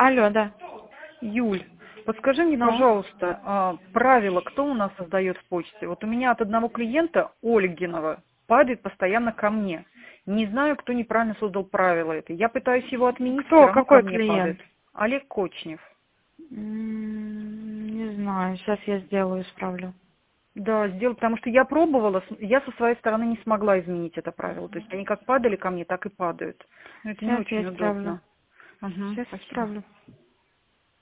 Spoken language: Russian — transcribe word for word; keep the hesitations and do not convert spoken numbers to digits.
Алло, да. Юль, подскажи мне, Ну, пожалуйста, а, правила кто у нас создает в почте? Вот у меня от одного клиента, Ольгинова, падает постоянно ко мне. Не знаю, кто неправильно создал правила это. Я пытаюсь его отменить, все кто, равно ко какой мне падает. клиент? Олег Кочнев. М, Не знаю, сейчас я сделаю, исправлю. Да, сделал, потому что я пробовала, с- я со своей стороны не смогла изменить это правило. То есть они как падали ко мне, так и падают. Но это не Сейчас я очень исправлю. удобно. Угу, Сейчас спасибо. исправлю.